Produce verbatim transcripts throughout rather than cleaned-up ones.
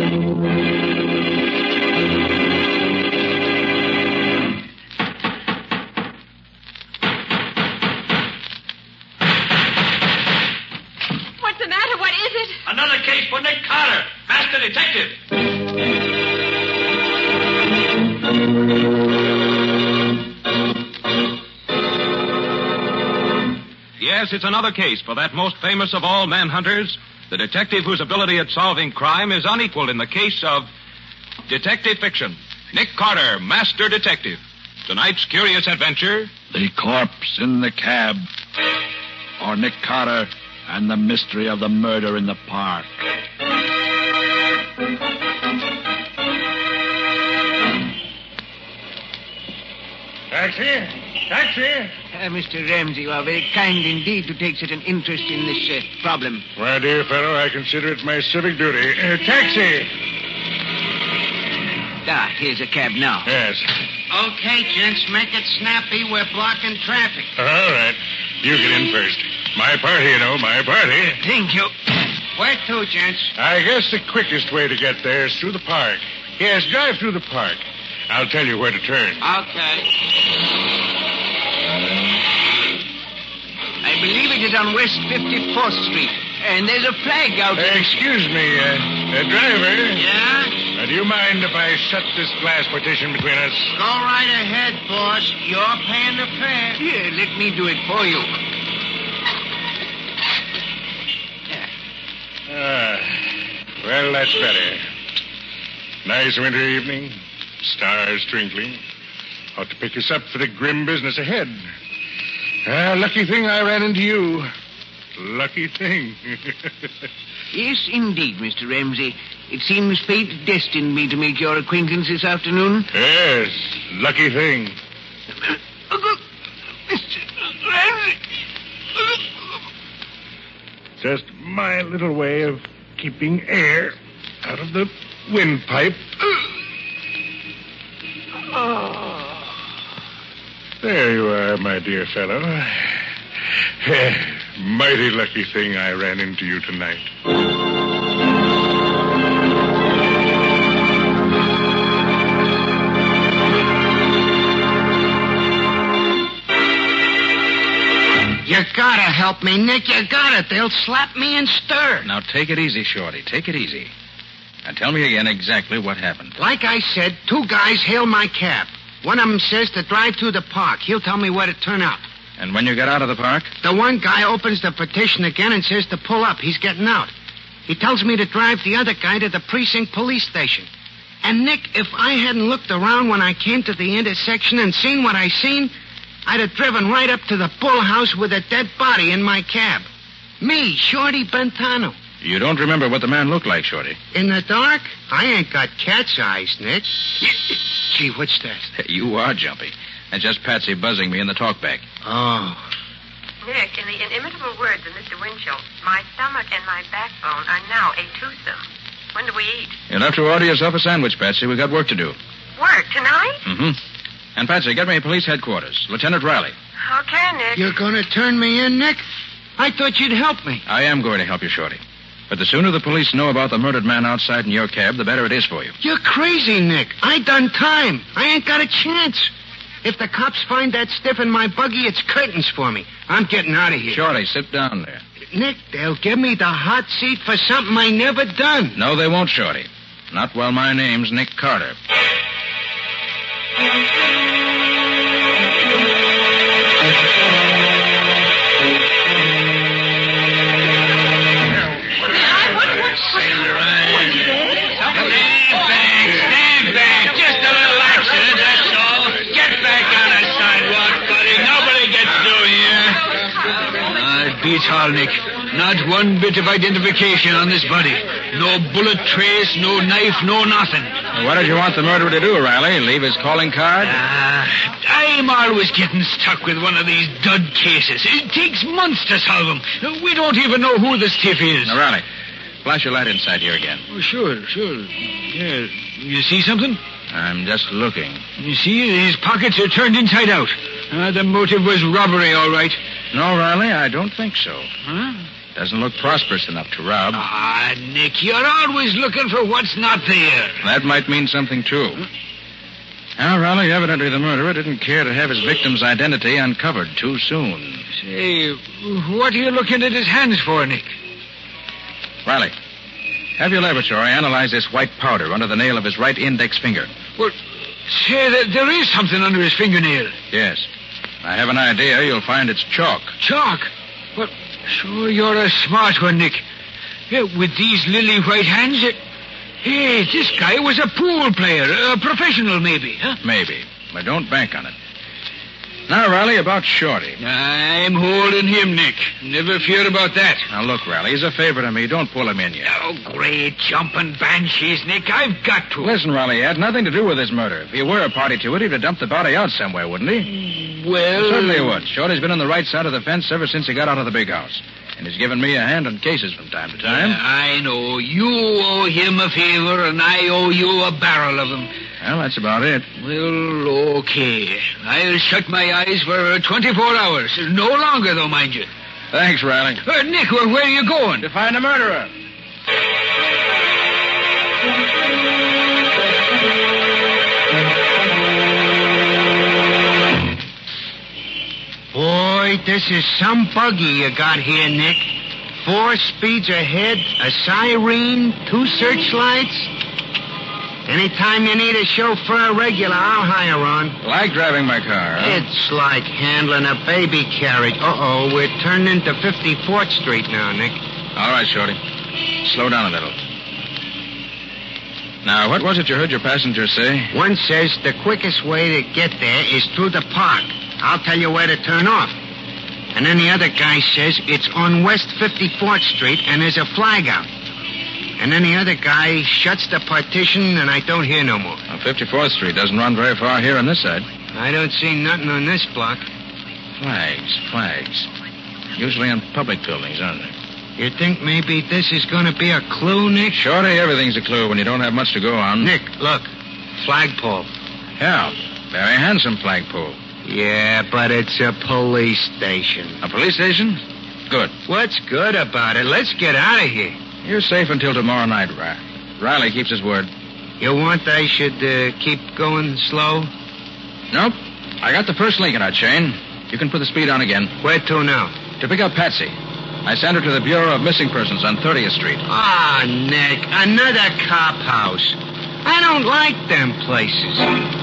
What's the matter? What is it? Another case for Nick Carter, master detective. Yes, it's another case for that most famous of all manhunters, the detective whose ability at solving crime is unequaled in the case of detective fiction. Nick Carter, master detective. Tonight's curious adventure. The corpse in the cab. Or Nick Carter and the mystery of the murder in the park. Taxi? Taxi? Uh, Mister Ramsey, you are very kind indeed to take such an interest in this uh, problem. My dear fellow, I consider it my civic duty. Uh, taxi! Ah, here's a cab now. Yes. Okay, gents, make it snappy. We're blocking traffic. All right. You get in first. My party, you know, my party. Thank you. Where to, gents? I guess the quickest way to get there is through the park. Yes, drive through the park. I'll tell you where to turn. Okay. I believe it is on West fifty-fourth Street. And there's a flag out Uh, there. excuse me, uh, uh, driver. Yeah? Uh, do you mind if I shut this glass partition between us? Go right ahead, boss. You're paying the fare. Here, let me do it for you. Ah, well, that's better. Nice winter evening. Stars twinkling. Ought to pick us up for the grim business ahead. Ah, lucky thing I ran into you. Lucky thing. Yes, indeed, Mister Ramsey. It seems fate destined me to make your acquaintance this afternoon. Yes, lucky thing. Mister Ramsey. Just my little way of keeping air out of the windpipe. Oh. There you are, my dear fellow. Mighty lucky thing I ran into you tonight. You gotta help me, Nick. You gotta. They'll slap me and stir. Now, take it easy, Shorty. Take it easy. Now, tell me again exactly what happened. Like I said, two guys hail my cab. One of them says to drive through the park. He'll tell me where to turn out. And when you got out of the park? The one guy opens the petition again and says to pull up. He's getting out. He tells me to drive the other guy to the precinct police station. And, Nick, if I hadn't looked around when I came to the intersection and seen what I seen, I'd have driven right up to the Bull House with a dead body in my cab. Me, Shorty Bentano. You don't remember what the man looked like, Shorty? In the dark? I ain't got cat's eyes, Nick. Gee, what's that? You are jumpy. That's just Patsy buzzing me in the talkback. Oh. Nick, in the inimitable words of Mister Winchell, my stomach and my backbone are now a twosome. When do we eat? You'll have to order yourself a sandwich, Patsy. We've got work to do. Work tonight? Mm-hmm. And, Patsy, get me police headquarters. Lieutenant Riley. Okay, Nick. You're going to turn me in, Nick? I thought you'd help me. I am going to help you, Shorty. But the sooner the police know about the murdered man outside in your cab, the better it is for you. You're crazy, Nick. I done time. I ain't got a chance. If the cops find that stiff in my buggy, it's curtains for me. I'm getting out of here. Shorty, sit down there. Nick, they'll give me the hot seat for something I never done. No, they won't, Shorty. Not while my name's Nick Carter. Beats all, Nick. Not one bit of identification on this body. No bullet trace, no knife, no nothing. Well, what did you want the murderer to do, Riley? Leave his calling card? Ah, I'm always getting stuck with one of these dud cases. It takes months to solve them. We don't even know who the stiff is. Now, Riley, flash your light inside here again. Oh, sure, sure. Yeah. You see something? I'm just looking. You see, his pockets are turned inside out. Uh, the motive was robbery, all right. No, Riley, I don't think so. Huh? Doesn't look prosperous enough to rob. Ah, Nick, you're always looking for what's not there. That might mean something, too. Now, Riley, evidently the murderer didn't care to have his victim's identity uncovered too soon. Say, what are you looking at his hands for, Nick? Riley, have your laboratory analyze this white powder under the nail of his right index finger. Well, say, there, there is something under his fingernail. Yes. I have an idea you'll find it's chalk. Chalk? Well, sure, you're a smart one, Nick. Yeah, with these lily white hands, it... Hey, this guy was a pool player, a professional maybe, huh? Maybe, but don't bank on it. Now, Riley, about Shorty. I'm holding him, Nick. Never fear about that. Now, look, Riley, he's a favor to me. Don't pull him in yet. Oh, great jumping banshees, Nick. I've got to. Listen, Riley, it had nothing to do with his murder. If he were a party to it, he'd have dumped the body out somewhere, wouldn't he? Well... well certainly he would. Shorty's been on the right side of the fence ever since he got out of the big house. And he's given me a hand on cases from time to time. Yeah, I know. You owe him a favor, and I owe you a barrel of them. Well, that's about it. Well, okay. I'll shut my eyes for twenty-four hours. No longer, though, mind you. Thanks, Riley. Uh, Nick, where, where are you going? To find a murderer. Boy, this is some buggy you got here, Nick. Four speeds ahead, a siren, two searchlights. Anytime you need a chauffeur regular, I'll hire on. Like driving my car, huh? It's like handling a baby carriage. Uh-oh, we're turning into fifty-fourth Street now, Nick. All right, Shorty. Slow down a little. Now, what was it you heard your passenger say? One says the quickest way to get there is through the park. I'll tell you where to turn off. And then the other guy says it's on West fifty-fourth Street and there's a flag out. And then the other guy shuts the partition and I don't hear no more. Well, fifty-fourth Street doesn't run very far here on this side. I don't see nothing on this block. Flags, flags. Usually on public buildings, aren't they? You think maybe this is going to be a clue, Nick? Shorty, everything's a clue when you don't have much to go on. Nick, look. Flagpole. Yeah, very handsome flagpole. Yeah, but it's a police station. A police station? Good. What's good about it? Let's get out of here. You're safe until tomorrow night, Riley. Riley keeps his word. You want I should uh, keep going slow? Nope. I got the first link in our chain. You can put the speed on again. Where to now? To pick up Patsy. I sent her to the Bureau of Missing Persons on thirtieth Street. Ah, Nick, another cop house. I don't like them places.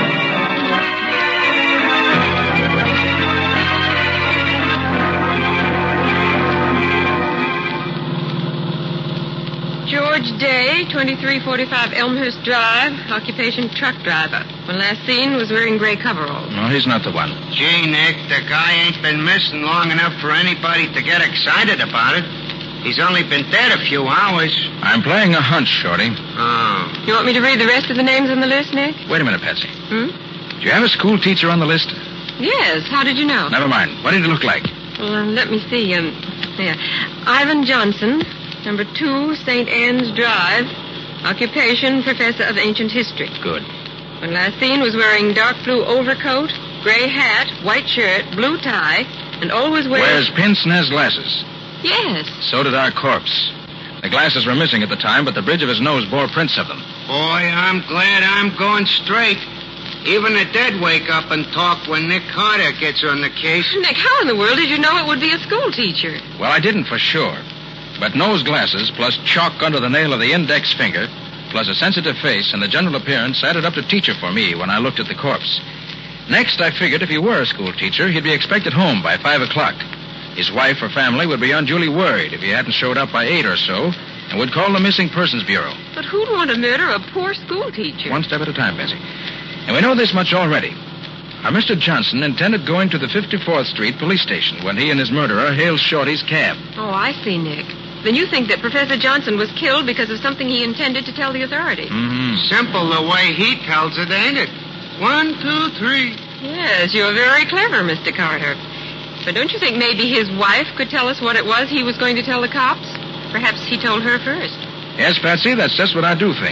George Day, twenty-three forty-five Elmhurst Drive, occupation truck driver. When last seen was wearing gray coveralls. No, he's not the one. Gee, Nick, the guy ain't been missing long enough for anybody to get excited about it. He's only been dead a few hours. I'm playing a hunch, Shorty. Oh. You want me to read the rest of the names on the list, Nick? Wait a minute, Patsy. Hmm? Do you have a school teacher on the list? Yes. How did you know? Never mind. What did he look like? Well, um, let me see. Um, yeah. Ivan Johnson, number two, Saint Anne's Drive. Occupation, professor of ancient history. Good. When last seen was wearing dark blue overcoat, gray hat, white shirt, blue tie, and always wears... Wears pince-nez glasses. Yes. So did our corpse. The glasses were missing at the time, but the bridge of his nose bore prints of them. Boy, I'm glad I'm going straight. Even the dead wake up and talk when Nick Carter gets on the case. Nick, how in the world did you know it would be a school teacher? Well, I didn't for sure. But nose glasses, plus chalk under the nail of the index finger, plus a sensitive face and the general appearance added up to teacher for me when I looked at the corpse. Next, I figured if he were a school teacher, he'd be expected home by five o'clock. His wife or family would be unduly worried if he hadn't showed up by eight or so and would call the Missing Persons Bureau. But who'd want to murder a poor school teacher? One step at a time, Bessie. And we know this much already. Our Mister Johnson intended going to the fifty-fourth Street police station when he and his murderer hailed Shorty's cab. Oh, I see, Nick. Then you think that Professor Johnson was killed because of something he intended to tell the authorities. Mm-hmm. Simple the way he tells it, ain't it? One, two, three. Yes, you're very clever, Mister Carter. But don't you think maybe his wife could tell us what it was he was going to tell the cops? Perhaps he told her first. Yes, Patsy, that's just what I do think.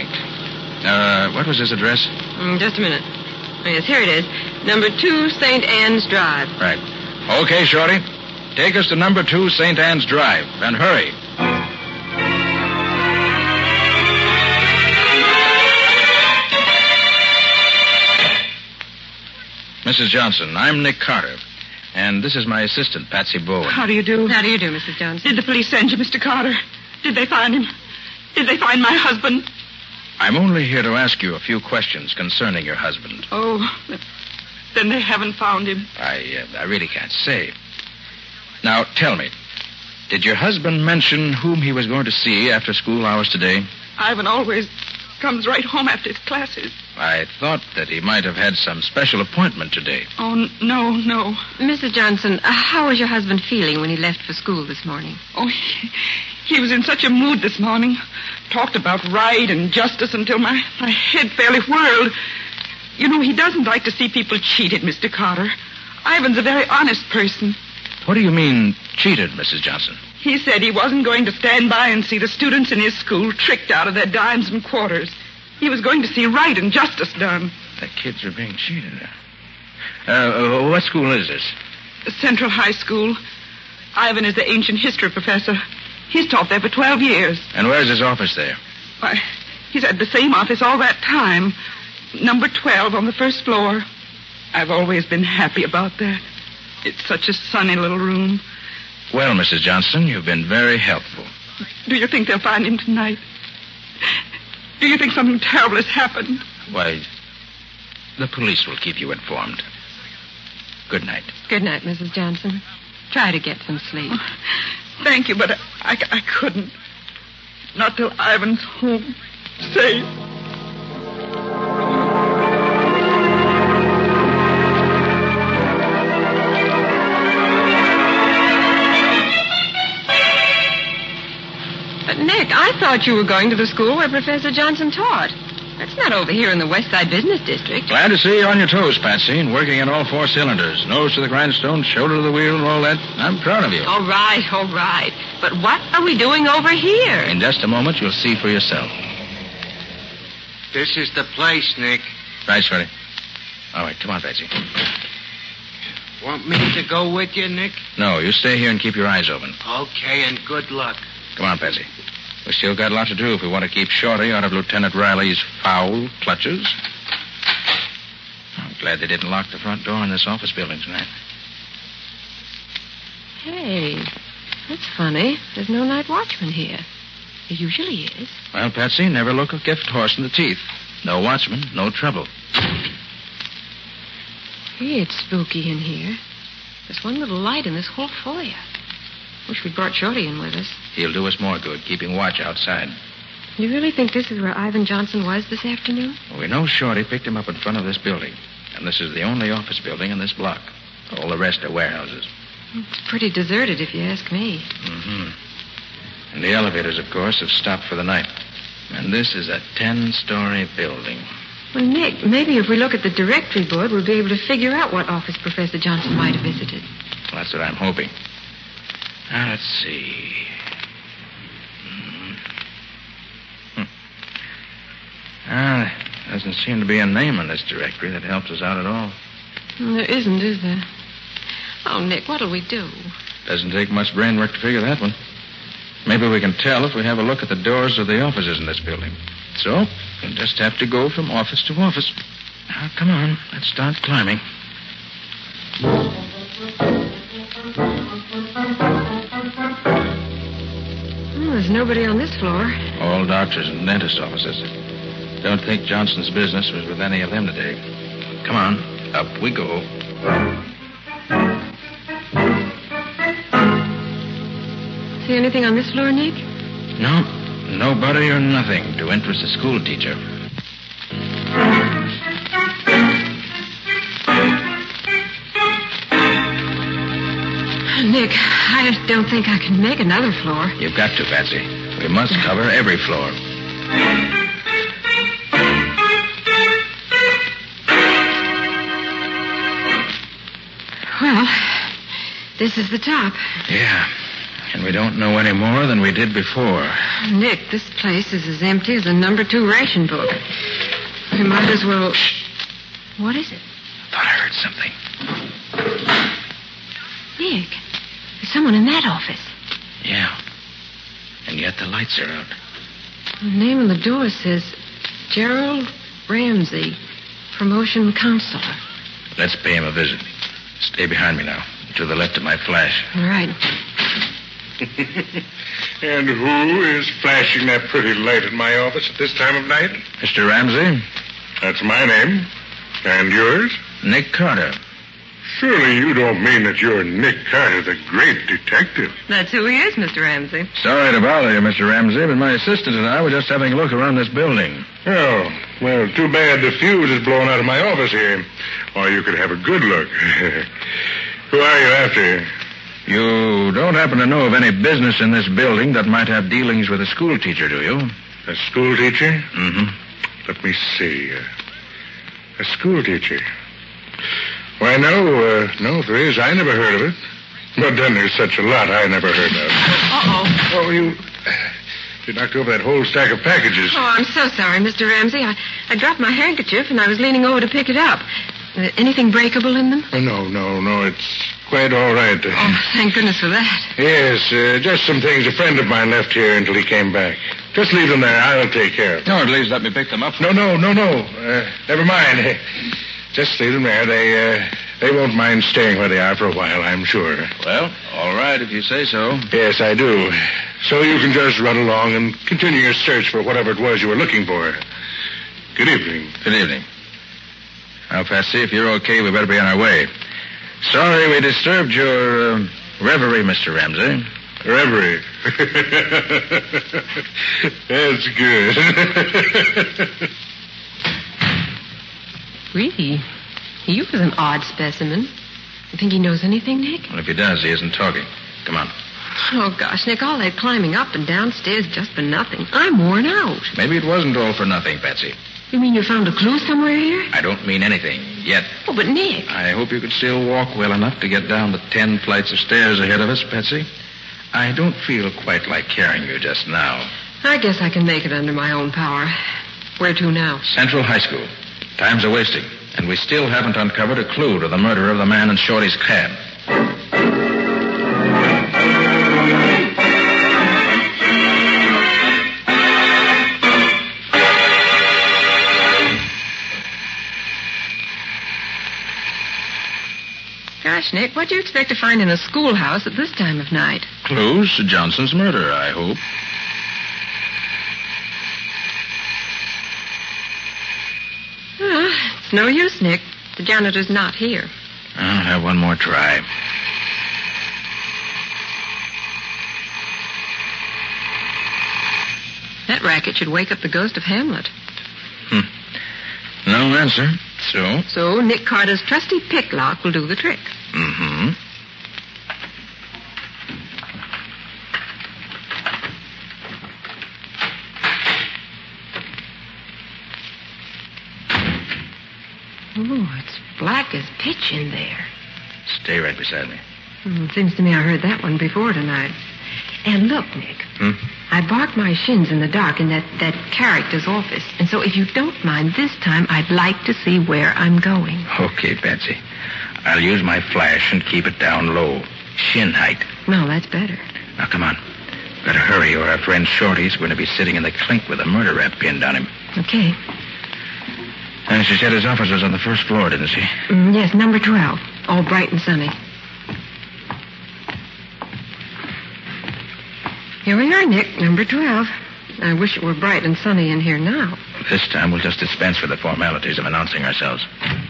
Uh, what was his address? Mm, just a minute. Oh, yes, here it is. Number two, Saint Anne's Drive. Right. Okay, Shorty. take us to number two Saint Anne's Drive, and hurry. Missus Johnson, I'm Nick Carter, and this is my assistant, Patsy Bowen. How do you do? How do you do, Missus Johnson? Did the police send you, Mister Carter? Did they find him? Did they find my husband? I'm only here to ask you a few questions concerning your husband. Oh, then they haven't found him. I, uh, I really can't say. Now, tell me, did your husband mention whom he was going to see after school hours today? Ivan always comes right home after his classes. I thought that he might have had some special appointment today. Oh, n- no, no. Missus Johnson, uh, how was your husband feeling when he left for school this morning? Oh, he, he was in such a mood this morning. Talked about right and justice until my, my head fairly whirled. You know, he doesn't like to see people cheated, Mister Carter. Ivan's a very honest person. What do you mean, cheated, Missus Johnson? He said he wasn't going to stand by and see the students in his school tricked out of their dimes and quarters. He was going to see right and justice done. The kids are being cheated. Uh, uh, what school is this? Central High School. Ivan is the ancient history professor. He's taught there for twelve years. And where's his office there? Why, he's had the same office all that time. Number twelve on the first floor. I've always been happy about that. It's such a sunny little room. Well, Missus Johnson, you've been very helpful. Do you think they'll find him tonight? Do you think something terrible has happened? Why, the police will keep you informed. Good night. Good night, Missus Johnson. Try to get some sleep. Oh, thank you, but I, I, I couldn't. Not till Ivan's home. Safe. But, Nick, I thought you were going to the school where Professor Johnson taught. That's not over here in the West Side Business District. Glad to see you on your toes, Patsy, and working in all four cylinders. Nose to the grindstone, shoulder to the wheel, and all that. I'm proud of you. All right, all right. But what are we doing over here? In just a moment, you'll see for yourself. This is the place, Nick. Right, Shorty. All right, come on, Patsy. Want me to go with you, Nick? No, you stay here and keep your eyes open. Okay, and good luck. Come on, Patsy. We still got a lot to do if we want to keep Shorty out of Lieutenant Riley's foul clutches. I'm glad they didn't lock the front door in this office building tonight. Hey, that's funny. There's no night watchman here. There usually is. Well, Patsy, never look a gift horse in the teeth. No watchman, no trouble. Hey, it's spooky in here. There's one little light in this whole foyer. Wish we'd brought Shorty in with us. He'll do us more good, keeping watch outside. You really think this is where Ivan Johnson was this afternoon? We know Shorty picked him up in front of this building. And this is the only office building in this block. All the rest are warehouses. It's pretty deserted, if you ask me. Mm-hmm. And the elevators, of course, have stopped for the night. And this is a ten-story building. Well, Nick, maybe if we look at the directory board, we'll be able to figure out what office Professor Johnson might have visited. Well, that's what I'm hoping. Now, let's see. Hmm. Ah, there doesn't seem to be a name on this directory that helps us out at all. Well, there isn't, is there? Oh, Nick, what'll we do? Doesn't take much brain work to figure that one. Maybe we can tell if we have a look at the doors of the offices in this building. So, we'll just have to go from office to office. Now, come on. Let's start climbing. Well, there's nobody on this floor. All doctors and dentist offices. Don't think Johnson's business was with any of them today. Come on. Up we go. See anything on this floor, Nick? No. Nobody or nothing to interest a school teacher. Nick, I don't think I can make another floor. You've got to, Patsy. We must cover every floor. Well, this is the top. Yeah. And we don't know any more than we did before. Nick, this place is as empty as a number two ration book. We might as well... What is it? I thought I heard something. Nick, There's someone in that office. Yeah. And yet the lights are out. The name on the door says Gerald Ramsey, promotion counselor. Let's pay him a visit. Stay behind me now. To the left of my flash. All right. And who is flashing that pretty light in my office at this time of night? Mister Ramsey? That's my name. And yours? Nick Carter. Surely you don't mean that you're Nick Carter, the great detective. That's who he is, Mister Ramsey. Sorry to bother you, Mister Ramsey, but my assistant and I were just having a look around this building. Oh, well, too bad the fuse is blown out of my office here. Or you could have a good look. Who are you after? You don't happen to know of any business in this building that might have dealings with a school teacher, do you? A school teacher? Mm-hmm. Let me see. Uh, a school teacher. Why, no, uh, no, if there is, I never heard of it. But then there's such a lot I never heard of. Uh-oh. Oh, you... You knocked over that whole stack of packages. Oh, I'm so sorry, Mister Ramsey. I, I dropped my handkerchief, and I was leaning over to pick it up. Uh, anything breakable in them? Oh, no, no, no, it's quite all right. Oh, thank goodness for that. Yes, uh, just some things a friend of mine left here until he came back. Just leave them there. I'll take care of them. No, at least let me pick them up. No, no, no, no. Uh, never mind. Just leave them there. They, uh, they won't mind staying where they are for a while, I'm sure. Well, all right, if you say so. Yes, I do. So you can just run along and continue your search for whatever it was you were looking for. Good evening. Good evening. Now, Patsy, if you're okay, we better be on our way. Sorry we disturbed your uh, reverie, Mister Ramsey. Reverie. That's good. Really? He was an odd specimen. You think he knows anything, Nick? Well, if he does, he isn't talking. Come on. Oh, gosh, Nick, all that climbing up and downstairs just for nothing. I'm worn out. Maybe it wasn't all for nothing, Patsy. You mean you found a clue somewhere here? I don't mean anything, yet. Oh, but Nick... I hope you could still walk well enough to get down the ten flights of stairs ahead of us, Patsy. I don't feel quite like carrying you just now. I guess I can make it under my own power. Where to now? Central High School. Time's a-wasting, and we still haven't uncovered a clue to the murder of the man in Shorty's cab. Gosh, Nick, what do you expect to find in a schoolhouse at this time of night? Clues to Johnson's murder, I hope. Uh, it's no use, Nick. The janitor's not here. I'll have one more try. That racket should wake up the ghost of Hamlet. Hmm. No answer. So? So Nick Carter's trusty pick lock will do the trick. Mm-hmm. Oh, it's black as pitch in there. Stay right beside me. Hmm, it seems to me I heard that one before tonight. And look, Nick. Hmm? I barked my shins in the dark in that, that character's office. And so if you don't mind, this time I'd like to see where I'm going. Okay, Patsy. I'll use my flash and keep it down low. Shin height. No, that's better. Now, come on. Better hurry or our friend Shorty's going to be sitting in the clink with a murder rap pinned on him. Okay. And she said his office was on the first floor, didn't she? Mm, yes, number twelve. All bright and sunny. Here we are, Nick, number twelve. I wish it were bright and sunny in here now. This time we'll just dispense with the formalities of announcing ourselves.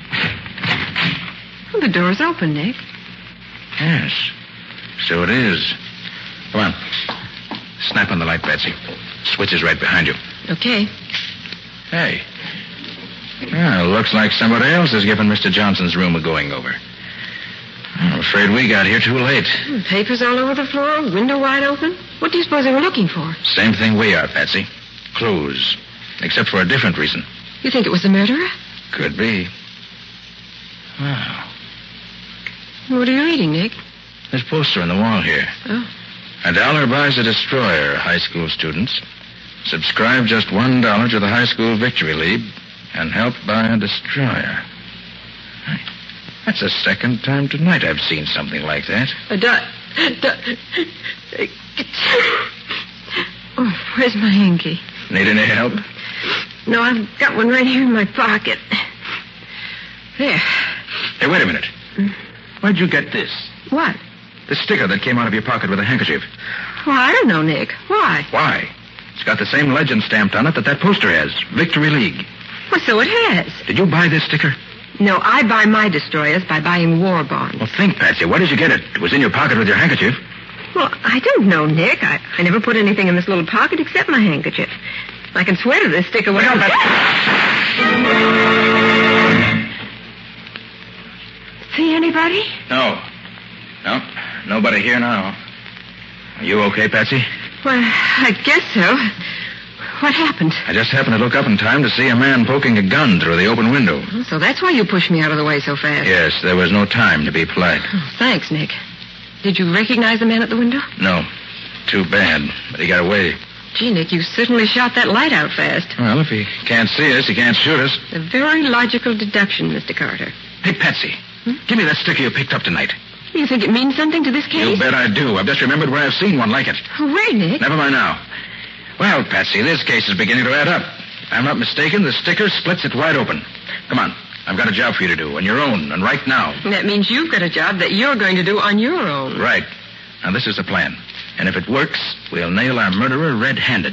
Well, the door's open, Nick. Yes, so it is. Come on. Snap on the light, Patsy. Switch is right behind you. Okay. Hey. Well, looks like somebody else has given Mister Johnson's room a going-over. I'm afraid we got here too late. Papers all over the floor, window wide open. What do you suppose they were looking for? Same thing we are, Patsy. Clues. Except for a different reason. You think it was the murderer? Could be. Wow. What are you reading, Nick? This poster on the wall here. Oh. A dollar buys a destroyer, high school students. Subscribe just one dollar to the High School Victory League and help buy a destroyer. That's the second time tonight I've seen something like that. A, do- Oh, where's my hanky? Need any help? No, I've got one right here in my pocket. There. Hey, wait a minute. Where'd you get this? What? The sticker that came out of your pocket with a handkerchief. Well, I don't know, Nick. Why? Why? It's got the same legend stamped on it that that poster has. Victory League. Well, so it has. Did you buy this sticker? No, I buy my destroyers by buying war bonds. Well, think, Patsy. Where did you get it? It was in your pocket with your handkerchief. Well, I don't know, Nick. I, I never put anything in this little pocket except my handkerchief. I can swear to this sticker. Look out, See anybody? No. No. Nobody here now. Are you okay, Patsy? Well, I guess so. What happened? I just happened to look up in time to see a man poking a gun through the open window. So that's why you pushed me out of the way so fast. Yes, there was no time to be polite. Oh, thanks, Nick. Did you recognize the man at the window? No. Too bad. But he got away. Gee, Nick, you certainly shot that light out fast. Well, if he can't see us, he can't shoot us. A very logical deduction, Mister Carter. Hey, Patsy. Hmm? Give me that sticker you picked up tonight. You think it means something to this case? You bet I do. I've just remembered where I've seen one like it. Where, Nick? Never mind now. Well, Patsy, this case is beginning to add up. If I'm not mistaken, the sticker splits it wide open. Come on. I've got a job for you to do, on your own, and right now. That means you've got a job that you're going to do on your own. Right. Now, this is the plan. And if it works, we'll nail our murderer red-handed.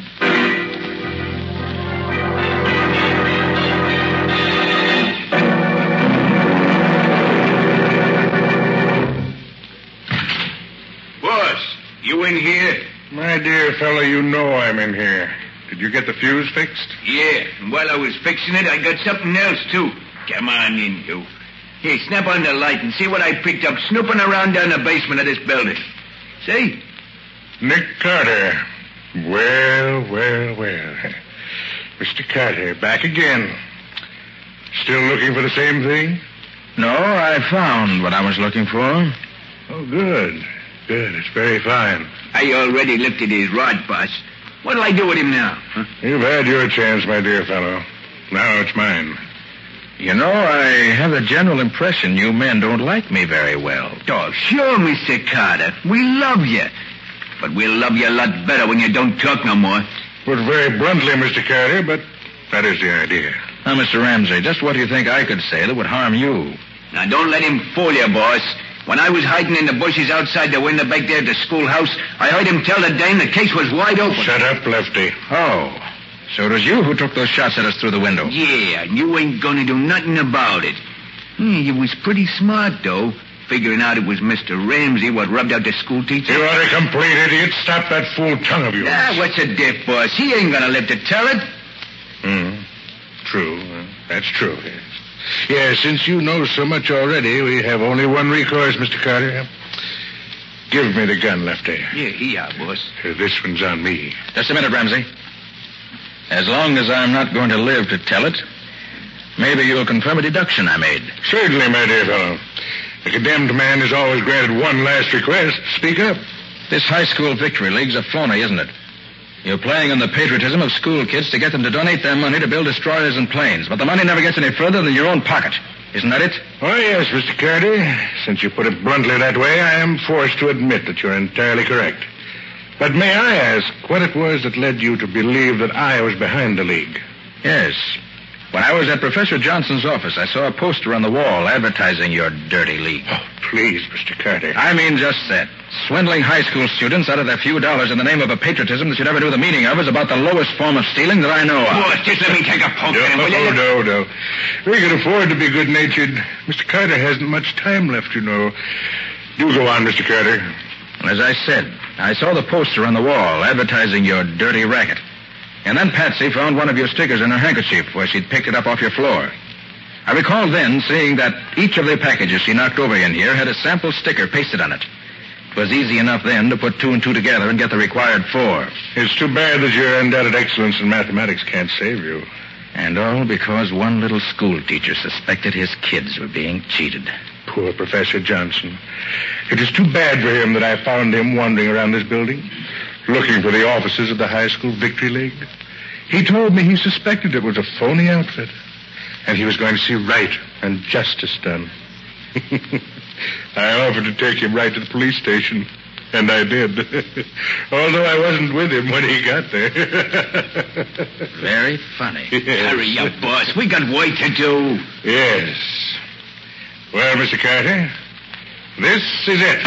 Boss, you in here? My dear fellow, you know I'm in here. Did you get the fuse fixed? Yeah, and while I was fixing it, I got something else, too. Come on in, you. Here, snap on the light and see what I picked up snooping around down the basement of this building. See? Nick Carter. Well, well, well. Mister Carter, back again. Still looking for the same thing? No, I found what I was looking for. Oh, good. Good. It's very fine. I already lifted his rod, boss. What'll I do with him now? Huh? You've had your chance, my dear fellow. Now it's mine. You know, I have the general impression you men don't like me very well. Oh, sure, Mister Carter. We love you. But we'll love you a lot better when you don't talk no more. Put very bluntly, Mister Carter, but that is the idea. Now, Mister Ramsey, just what do you think I could say that would harm you? Now, don't let him fool you, boss. When I was hiding in the bushes outside the window back there at the schoolhouse, I heard him tell the dame the case was wide open. Shut up, Lefty. Oh, so it was you who took those shots at us through the window? Yeah, and you ain't gonna do nothing about it. Hmm, you was pretty smart, though, figuring out it was Mister Ramsey what rubbed out the school teacher. You are a complete idiot. Stop that fool tongue of yours. Ah, what's the diff, boss? He ain't gonna live to tell it. Hmm. True. Uh, that's true. Yes. Yes, since you know so much already, we have only one recourse, Mister Carter. Give me the gun, Lefty. Yeah, here, boss. Uh, this one's on me. Just a minute, Ramsey. As long as I'm not going to live to tell it, maybe you'll confirm a deduction I made. Certainly, my dear fellow. A condemned man is always granted one last request. Speak up. This high school victory league's a phony, isn't it? You're playing on the patriotism of school kids to get them to donate their money to build destroyers and planes, but the money never gets any further than your own pocket. Isn't that it? Oh, yes, Mister Carter. Since you put it bluntly that way, I am forced to admit that you're entirely correct. But may I ask what it was that led you to believe that I was behind the league? Yes. When I was at Professor Johnson's office, I saw a poster on the wall advertising your dirty league. Oh, please, Mister Carter. I mean just that. Swindling high school students out of their few dollars in the name of a patriotism that you never knew the meaning of is about the lowest form of stealing that I know of. Boss, just let me take a poke at him, will you? No, no, no. We can afford to be good-natured. Mister Carter hasn't much time left, you know. Do go on, Mister Carter. As I said, I saw the poster on the wall advertising your dirty racket. And then Patsy found one of your stickers in her handkerchief where she'd picked it up off your floor. I recall then seeing that each of the packages she knocked over in here had a sample sticker pasted on it. It was easy enough then to put two and two together and get the required four. It's too bad that your undoubted excellence in mathematics can't save you. And all because one little school teacher suspected his kids were being cheated. Poor Professor Johnson. It is too bad for him that I found him wandering around this building, looking for the offices of the high school victory league. He told me he suspected it was a phony outfit, and he was going to see right and justice done. I offered to take him right to the police station, And I did. Although I wasn't with him when he got there. Very funny. Yes. Hurry up, boss. We got work to do. Yes. Well, Mister Carter, this is it.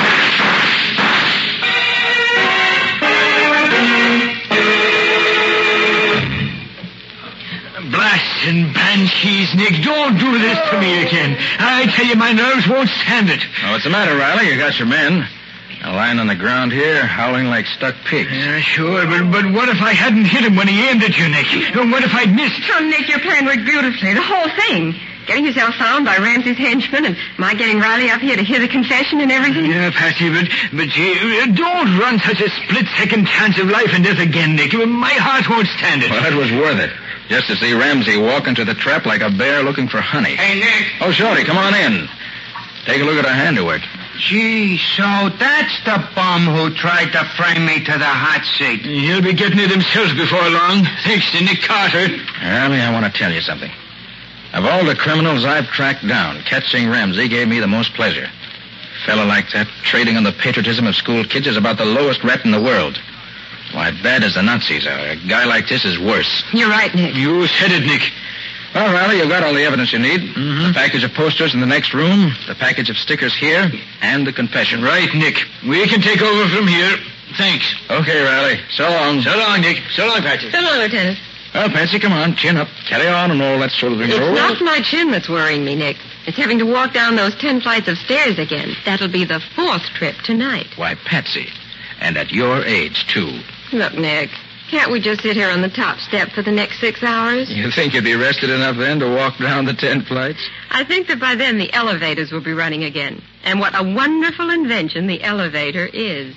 Blast and banshees, Nick. Don't do this to me again. I tell you, my nerves won't stand it. Oh, what's the matter, Riley? You got your men. They're lying on the ground here, howling like stuck pigs. Yeah, sure, but, but what if I hadn't hit him when he aimed at you, Nick? And what if I'd missed? Oh, Nick, your plan worked beautifully. The whole thing. Getting yourself found by Ramsey's henchmen and my getting Riley up here to hear the confession and everything. Yeah, Patsy, but, but uh, don't run such a split-second chance of life and death again, Nick. My heart won't stand it. Well, it was worth it. Just to see Ramsey walk into the trap like a bear looking for honey. Hey, Nick. Oh, Shorty, come on in. Take a look at our handiwork. Gee, so that's the bum who tried to frame me to the hot seat. He'll be getting it himself before long, thanks to Nick Carter. Riley, I want to tell you something. Of all the criminals I've tracked down, catching Ramsey gave me the most pleasure. A fellow like that, trading on the patriotism of school kids, is about the lowest rat in the world. Why, bad as the Nazis are, a guy like this is worse. You're right, Nick. You said it, Nick. Well, Riley, you've got all the evidence you need. Mm-hmm. The package of posters in the next room, the package of stickers here, and the confession. Right, Nick. We can take over from here. Thanks. Okay, Riley. So long. So long, Nick. So long, Patsy. So long, Lieutenant. Well, Patsy, come on. Chin up. Carry on and all that sort of thing. It's Oh. not my chin that's worrying me, Nick. It's having to walk down those ten flights of stairs again. That'll be the fourth trip tonight. Why, Patsy. And at your age, too. Look, Nick, can't we just sit here on the top step for the next six hours? You think you'd be rested enough then to walk down the ten flights? I think that by then the elevators will be running again. And what a wonderful invention the elevator is.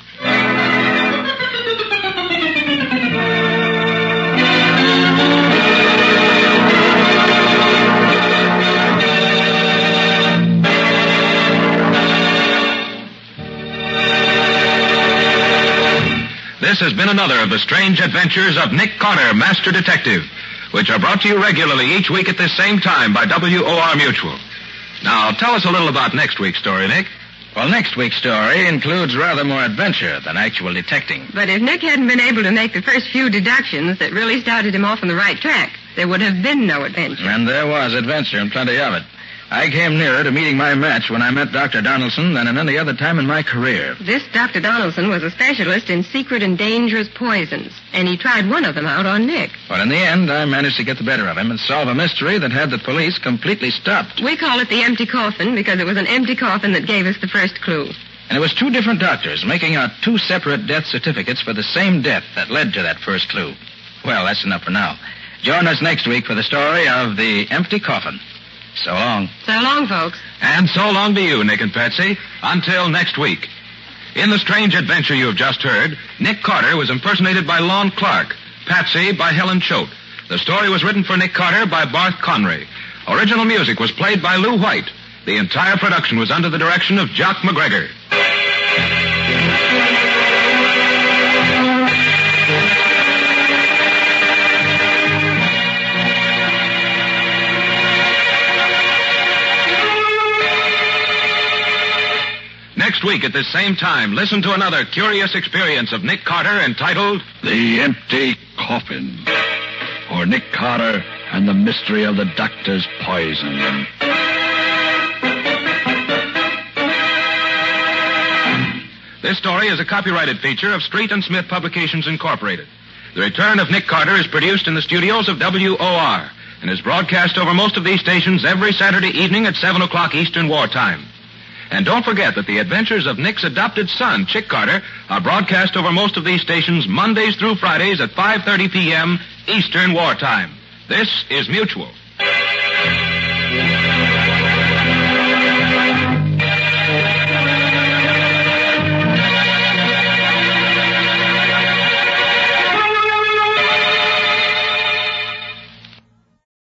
This has been another of the strange adventures of Nick Carter, Master Detective, which are brought to you regularly each week at this same time by W O R Mutual. Now, tell us a little about next week's story, Nick. Well, next week's story includes rather more adventure than actual detecting. But if Nick hadn't been able to make the first few deductions that really started him off on the right track, there would have been no adventure. And there was adventure and plenty of it. I came nearer to meeting my match when I met Doctor Donaldson than at any other time in my career. This Doctor Donaldson was a specialist in secret and dangerous poisons, and he tried one of them out on Nick. But in the end, I managed to get the better of him and solve a mystery that had the police completely stopped. We call it the empty coffin because it was an empty coffin that gave us the first clue. And it was two different doctors making out two separate death certificates for the same death that led to that first clue. Well, that's enough for now. Join us next week for the story of the empty coffin. So long. So long, folks. And so long to you, Nick and Patsy. Until next week. In the strange adventure you have just heard, Nick Carter was impersonated by Lon Clark, Patsy by Helen Choate. The story was written for Nick Carter by Barth Conray. Original music was played by Lou White. The entire production was under the direction of Jock McGregor. Next week at this same time, listen to another curious experience of Nick Carter entitled The Empty Coffin, or Nick Carter and the Mystery of the Doctor's Poison. This story is a copyrighted feature of Street and Smith Publications, Incorporated. The Return of Nick Carter is produced in the studios of W O R and is broadcast over most of these stations every Saturday evening at seven o'clock Eastern Wartime. And don't forget that the adventures of Nick's adopted son, Chick Carter, are broadcast over most of these stations Mondays through Fridays at five thirty p.m. Eastern Wartime. This is Mutual.